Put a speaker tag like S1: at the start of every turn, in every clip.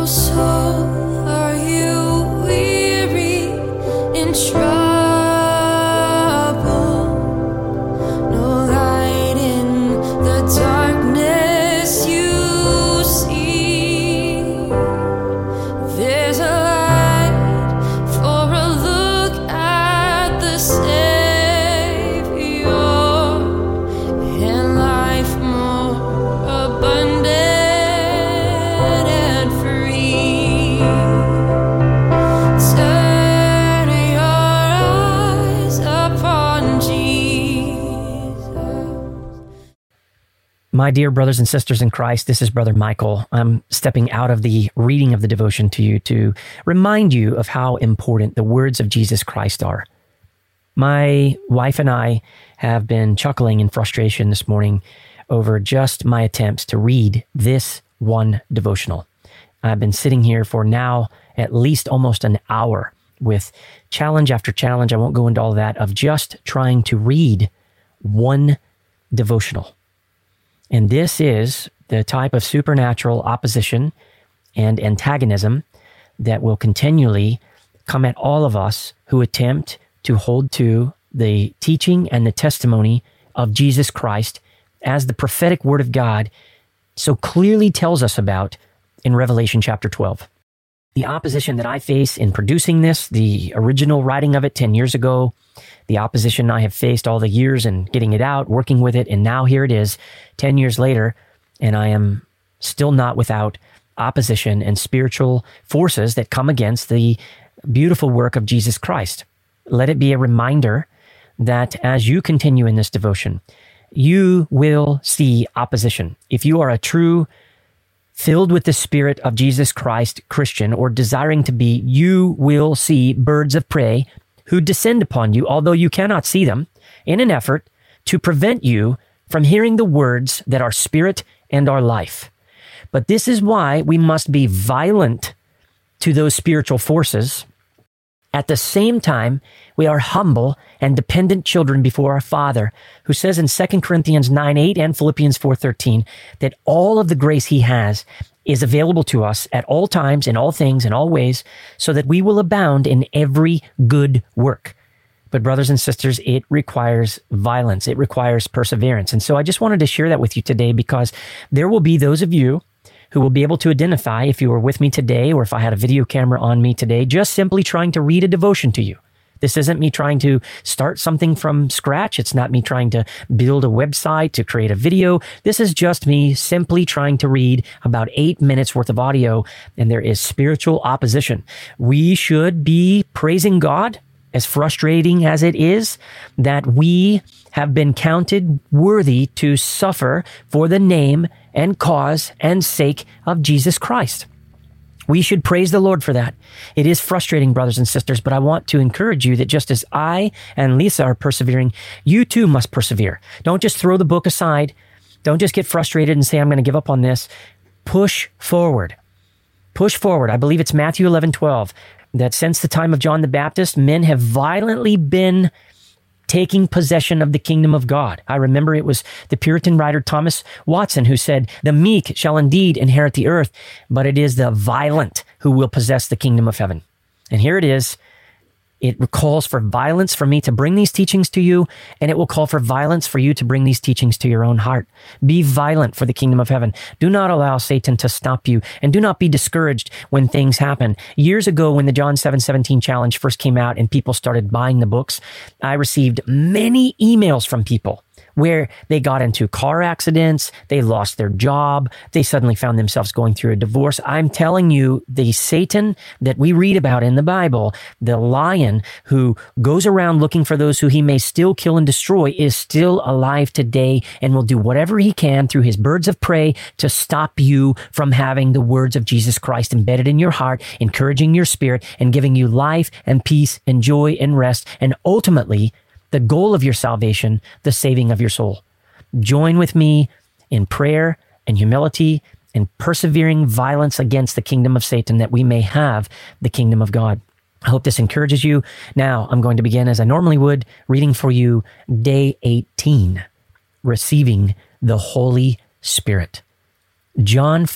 S1: soul, are you weary in trouble? No light in the darkness you see. There's a light for a look at the Savior, and life more abundant and free. Turn your eyes upon Jesus.
S2: My dear brothers and sisters in Christ, this is Brother Michael. I'm stepping out of the reading of the devotion to you to remind you of how important the words of Jesus Christ are. My wife and I have been chuckling in frustration this morning over just my attempts to read this one devotional. I've been sitting here for now at least almost an hour with challenge after challenge. I won't go into all that, of just trying to read one devotional. And this is the type of supernatural opposition and antagonism that will continually come at all of us who attempt to hold to the teaching and the testimony of Jesus Christ as the prophetic word of God so clearly tells us about in Revelation chapter 12. The opposition that I face in producing this, the original writing of it 10 years ago, the opposition I have faced all the years in getting it out, working with it, and now here it is 10 years later, and I am still not without opposition and spiritual forces that come against the beautiful work of Jesus Christ. Let it be a reminder that as you continue in this devotion, you will see opposition. If you are a true, filled with the Spirit of Jesus Christ Christian, or desiring to be, you will see birds of prey who descend upon you, although you cannot see them, in an effort to prevent you from hearing the words that are spirit and are life. But this is why we must be violent to those spiritual forces. At the same time, we are humble and dependent children before our Father, who says in 2 Corinthians 9:8 and Philippians 4:13 that all of the grace he has is available to us at all times, in all things, in all ways, so that we will abound in every good work. But brothers and sisters, it requires violence. It requires perseverance. And so I just wanted to share that with you today, because there will be those of you who will be able to identify if you were with me today, or if I had a video camera on me today, just simply trying to read a devotion to you. This isn't me trying to start something from scratch. It's not me trying to build a website, to create a video. This is just me simply trying to read about 8 minutes worth of audio, and there is spiritual opposition. We should be praising God, as frustrating as it is, that we have been counted worthy to suffer for the name and cause and sake of Jesus Christ. We should praise the Lord for that. It is frustrating, brothers and sisters, but I want to encourage you that just as I and Lisa are persevering, you too must persevere. Don't just throw the book aside. Don't just get frustrated and say, I'm going to give up on this. Push forward. Push forward. I believe it's Matthew 11:12, that since the time of John the Baptist, men have violently been taking possession of the kingdom of God. I remember it was the Puritan writer Thomas Watson who said, the meek shall indeed inherit the earth, but it is the violent who will possess the kingdom of heaven. And here it is. It calls for violence for me to bring these teachings to you, and it will call for violence for you to bring these teachings to your own heart. Be violent for the kingdom of heaven. Do not allow Satan to stop you, and do not be discouraged when things happen. Years ago, when the John 7:17 challenge first came out and people started buying the books, I received many emails from people where they got into car accidents, they lost their job, they suddenly found themselves going through a divorce. I'm telling you, the Satan that we read about in the Bible, the lion who goes around looking for those who he may still kill and destroy, is still alive today and will do whatever he can through his birds of prey to stop you from having the words of Jesus Christ embedded in your heart, encouraging your spirit and giving you life and peace and joy and rest, and ultimately the goal of your salvation, the saving of your soul. Join with me in prayer and humility and persevering violence against the kingdom of Satan, that we may have the kingdom of God. I hope this encourages you. Now, I'm going to begin as I normally would, reading for you day 18, receiving the Holy Spirit. John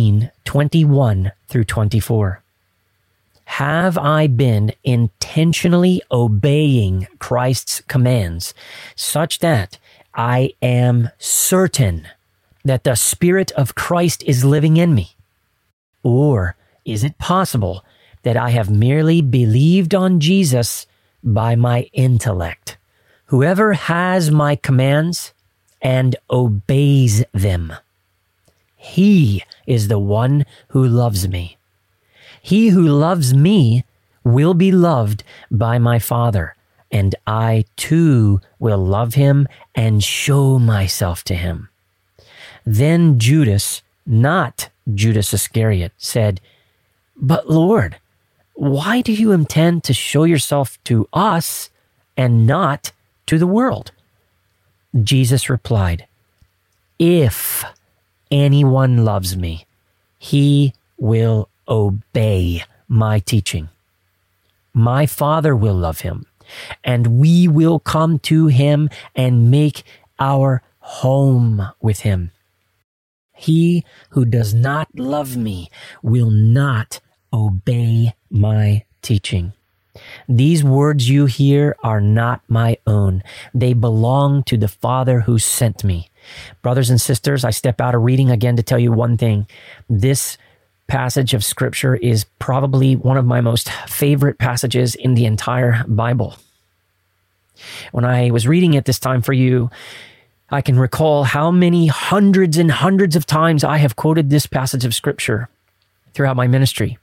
S2: 14:21 through 24. Have I been intentionally obeying Christ's commands such that I am certain that the Spirit of Christ is living in me? Or is it possible that I have merely believed on Jesus by my intellect? Whoever has my commands and obeys them, he is the one who loves me. He who loves me will be loved by my Father, and I too will love him and show myself to him. Then Judas, not Judas Iscariot, said, But Lord, why do you intend to show yourself to us and not to the world? Jesus replied, If anyone loves me, he will obey my teaching. My Father will love him, and we will come to him and make our home with him. He who does not love me will not obey my teaching. These words you hear are not my own. They belong to the Father who sent me. Brothers and sisters, I step out of reading again to tell you one thing. This passage of Scripture is probably one of my most favorite passages in the entire Bible. When I was reading it this time for you, I can recall how many hundreds and hundreds of times I have quoted this passage of Scripture throughout my ministry.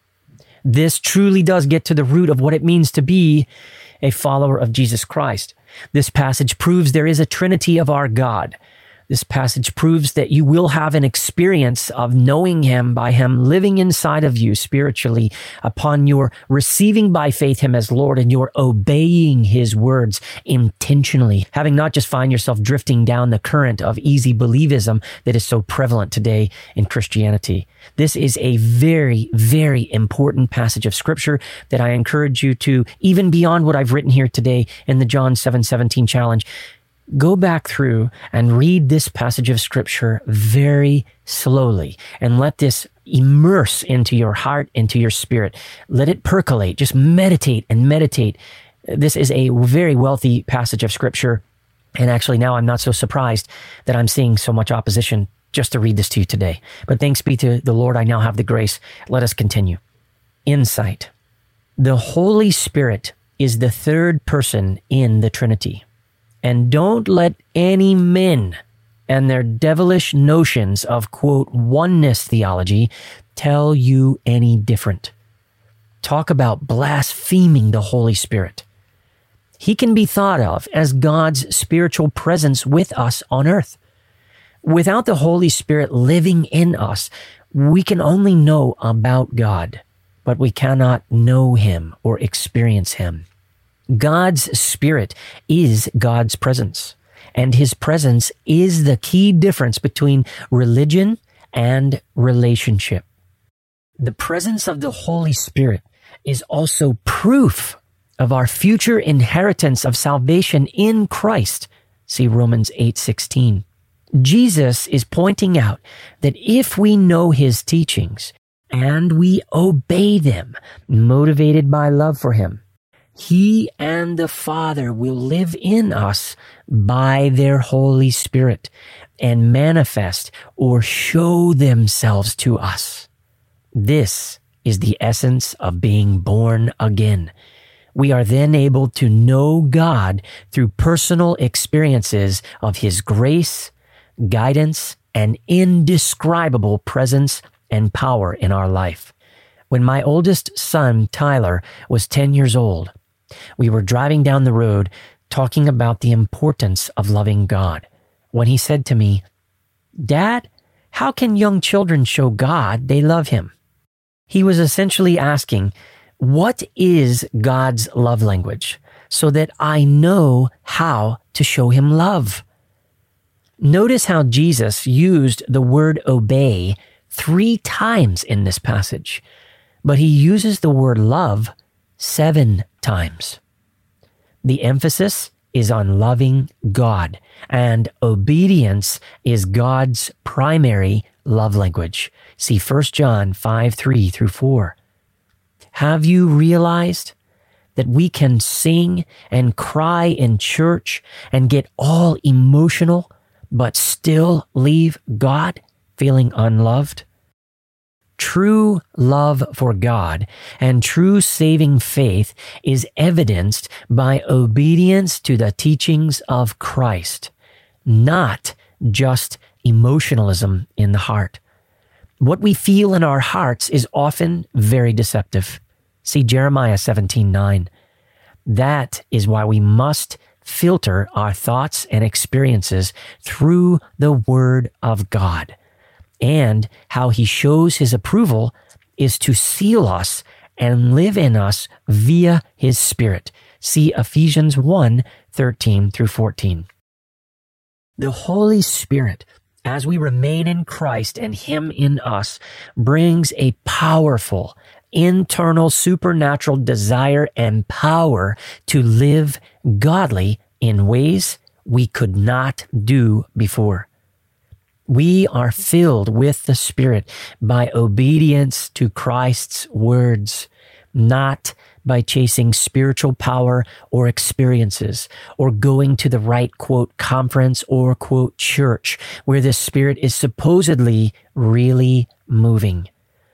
S2: This truly does get to the root of what it means to be a follower of Jesus Christ. This passage proves there is a Trinity of our God. This passage proves that you will have an experience of knowing him by him living inside of you spiritually upon your receiving by faith him as Lord and your obeying his words intentionally, having not just find yourself drifting down the current of easy believism that is so prevalent today in Christianity. This is a very, very important passage of Scripture that I encourage you to, even beyond what I've written here today in the John 7:17 challenge, go back through and read this passage of Scripture very slowly and let this immerse into your heart, into your spirit. Let it percolate. Just meditate and meditate. This is a very wealthy passage of Scripture. And actually now I'm not so surprised that I'm seeing so much opposition just to read this to you today. But thanks be to the Lord, I now have the grace. Let us continue. Insight. The Holy Spirit is the third person in the Trinity. And don't let any men and their devilish notions of, quote, oneness theology tell you any different. Talk about blaspheming the Holy Spirit. He can be thought of as God's spiritual presence with us on earth. Without the Holy Spirit living in us, we can only know about God, but we cannot know him or experience him. God's Spirit is God's presence, and his presence is the key difference between religion and relationship. The presence of the Holy Spirit is also proof of our future inheritance of salvation in Christ. See Romans 8:16. Jesus is pointing out that if we know his teachings and we obey them, motivated by love for him, he and the Father will live in us by their Holy Spirit and manifest or show themselves to us. This is the essence of being born again. We are then able to know God through personal experiences of his grace, guidance, and indescribable presence and power in our life. When my oldest son, Tyler, was 10 years old, we were driving down the road talking about the importance of loving God when he said to me, "Dad, how can young children show God they love him?" He was essentially asking, what is God's love language so that I know how to show him love? Notice how Jesus used the word obey 3 times in this passage, but he uses the word love 7 times. The emphasis is on loving God, and obedience is God's primary love language. See 1 John 5:3-4. Have you realized that we can sing and cry in church and get all emotional, but still leave God feeling unloved? True love for God and true saving faith is evidenced by obedience to the teachings of Christ, not just emotionalism in the heart. What we feel in our hearts is often very deceptive. See Jeremiah 17:9. That is why we must filter our thoughts and experiences through the Word of God. And how He shows His approval is to seal us and live in us via His Spirit. See Ephesians 1:13-14. The Holy Spirit, as we remain in Christ and Him in us, brings a powerful, internal, supernatural desire and power to live godly in ways we could not do before. We are filled with the Spirit by obedience to Christ's words, not by chasing spiritual power or experiences, or going to the right, quote, conference or, quote, church, where the Spirit is supposedly really moving.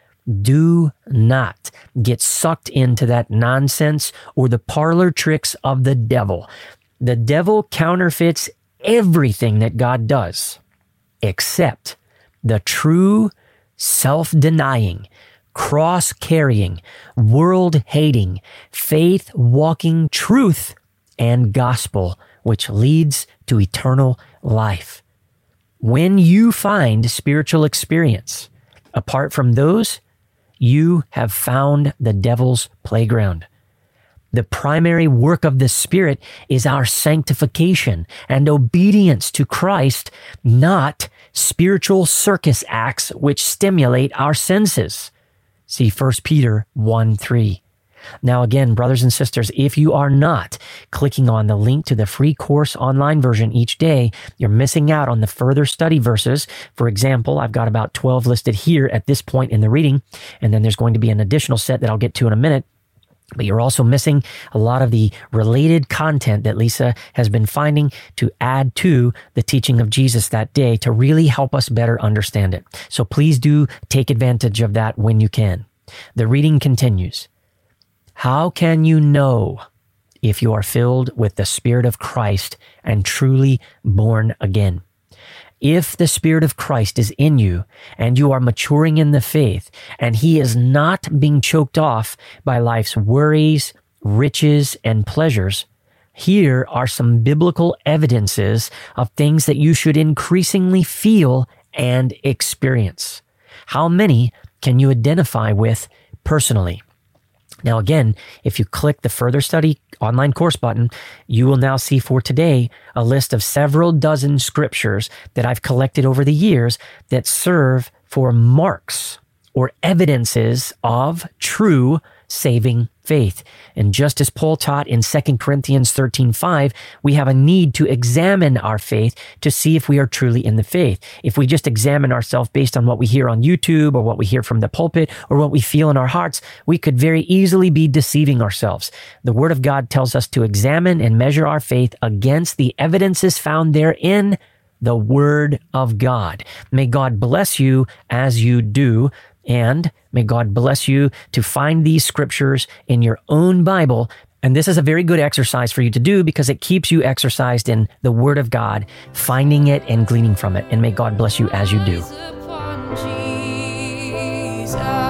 S2: Do not get sucked into that nonsense or the parlor tricks of the devil. The devil counterfeits everything that God does, except the true, self-denying, cross-carrying, world-hating, faith-walking truth and gospel, which leads to eternal life. When you find spiritual experience, apart from those, you have found the devil's playground. The primary work of the Spirit is our sanctification and obedience to Christ, not spiritual circus acts which stimulate our senses. See 1 Peter 1:3. Now again, brothers and sisters, if you are not clicking on the link to the free course online version each day, you're missing out on the further study verses. For example, I've got about 12 listed here at this point in the reading, and then there's going to be an additional set that I'll get to in a minute. But you're also missing a lot of the related content that Lisa has been finding to add to the teaching of Jesus that day to really help us better understand it. So please do take advantage of that when you can. The reading continues. How can you know if you are filled with the Spirit of Christ and truly born again? If the Spirit of Christ is in you and you are maturing in the faith and He is not being choked off by life's worries, riches, and pleasures, here are some biblical evidences of things that you should increasingly feel and experience. How many can you identify with personally? Now again, if you click the further study online course button, you will now see for today a list of several dozen scriptures that I've collected over the years that serve for marks or evidences of true saving faith. And just as Paul taught in 2 Corinthians 13:5, we have a need to examine our faith to see if we are truly in the faith. If we just examine ourselves based on what we hear on YouTube or what we hear from the pulpit or what we feel in our hearts, we could very easily be deceiving ourselves. The Word of God tells us to examine and measure our faith against the evidences found therein, the Word of God. May God bless you as you do. And may God bless you to find these scriptures in your own Bible. And this is a very good exercise for you to do because it keeps you exercised in the Word of God, finding it and gleaning from it. And may God bless you as you do.
S1: Upon Jesus.